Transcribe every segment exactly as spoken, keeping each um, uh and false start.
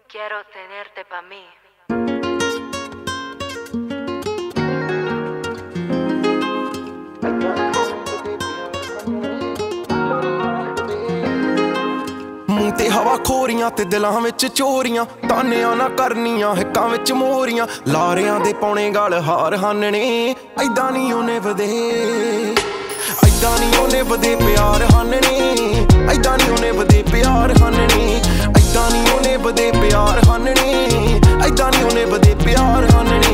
Quiero tenerte pa' mí. ਮੂੰਹ ਤੇ ਹਵਾ ਖੋਰੀਆਂ ਤੇ ਦਿਲਾਂ ਵਿੱਚ ਚੋਰੀਆਂ, ਤਾਨਿਆਂ ਨਾ ਕਰਨੀਆਂ ਹਿੱਕਾਂ ਵਿੱਚ ਮੋਰੀਆਂ, ਲਾਰਿਆਂ ਦੇ ਪੌਣੇ ਗਲ ਹਾਰ ਹਾਨਣੇ, ਐਦਾਂ ਨਹੀਂ ਉਹਨੇ ਵਧੇ, ਐਦਾਂ ਨਹੀਂ ਉਹਨੇ ਵਧੇ ਪਿਆਰ ਹਾਨਣੇ, ਐਦਾਂ ਨਹੀਂ ਉਹਨੇ ਵਧੇ ਪਿਆਰ ਹਾਨਣੇ, ਐਦਾਂ ਨਹੀਂ ਉਹਨੇ ਵਧੇ ਪਿਆਰ ਹਾਨਣੇ, ਐਦਾਂ ਨਹੀਂ ਉਹਨੇ ਵਧੇ ਪਿਆਰ ਹਾਨਣੇ।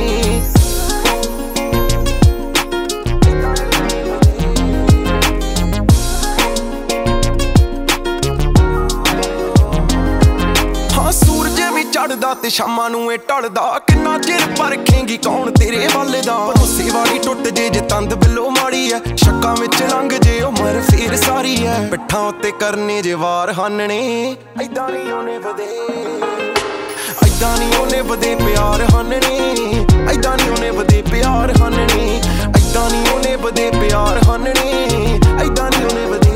ਚੜਦਾ ਤੇ ਸ਼ਾਮਾਂ ਨੂੰ ਇਹ ਢਲਦਾ, ਕਿੰਨਾ ਚਿਰ ਪਰਖੇਂਗੀ ਕੌਣ ਤੇਰੇ ਵੱਲ ਦਾ। ਭਰੋਸੇ ਵਾਲੀ ਟੁੱਟ ਜੇ ਜੇ ਤੰਦ ਬਿੱਲੋ ਮਾੜੀ ਐ, ਸ਼ੱਕਾਂ ਵਿੱਚ ਲੰਘ ਜੇ ਉਮਰ ਫੇਰ ਸਾਰੀ ਐ, ਪਿੱਠਾਂ ਉੱਤੇ ਕਰਨੇ ਜੇ ਵਾਰ ਹਾਨਣੇ, ਐਦਾਂ ਨਹੀਂ ਉਹਨੇ ਵਧੇ, ਐਦਾਂ ਨਹੀਂ ਉਹਨੇ ਵਧੇ ਪਿਆਰ ਹਾਨਣੇ, ਐਦਾਂ ਨਹੀਂ ਉਹਨੇ ਵਧੇ ਪਿਆਰ ਹਾਨਣੇ, ਐਦਾਂ ਨਹੀਂ ਉਹਨੇ ਵਧੇ ਪਿਆਰ ਹਾਨਣੇ, ਐਦਾਂ ਨਹੀਂ ਉਹਨੇ ਵਧੇ।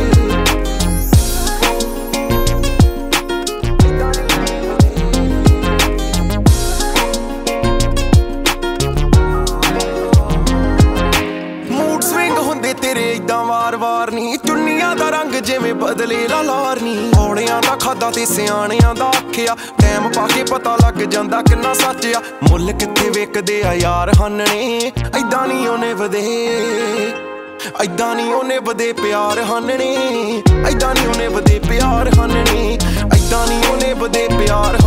ਤੇਰੇ ਏਦਾਂ ਵਾਰ-ਵਾਰ ਨੀ, ਚੁੰਨੀਆਂ ਦਾ ਰੰਗ ਜਿਵੇਂ ਬਦਲੇ ਲਾਲਾਰ ਨੀ, ਔੜਿਆਂ ਦਾ ਖਾਦਾ ਤੇ ਸਿਆਣਿਆਂ ਦਾ ਆਖਿਆ, ਟੈਮ ਪਾ ਕੇ ਪਤਾ ਲੱਗ ਜਾਂਦਾ ਕਿੰਨਾ ਸੱਚ ਆ, ਮੁੱਲ ਕਿੱਥੇ ਵੇਖਦੇ ਆ ਯਾਰ ਹਾਨਣੇ, ਐਦਾਂ ਨਹੀਂ ਉਹਨੇ ਵਧੇ, ਐਦਾਂ ਨਹੀਂ ਉਹਨੇ ਵਧੇ ਪਿਆਰ ਹਾਨਣੇ, ਐਦਾਂ ਨਹੀਂ ਉਹਨੇ ਵਧੇ ਪਿਆਰ ਹਾਨਣੇ, ਐਦਾਂ ਨਹੀਂ ਉਹਨੇ ਵਧੇ ਪਿਆਰ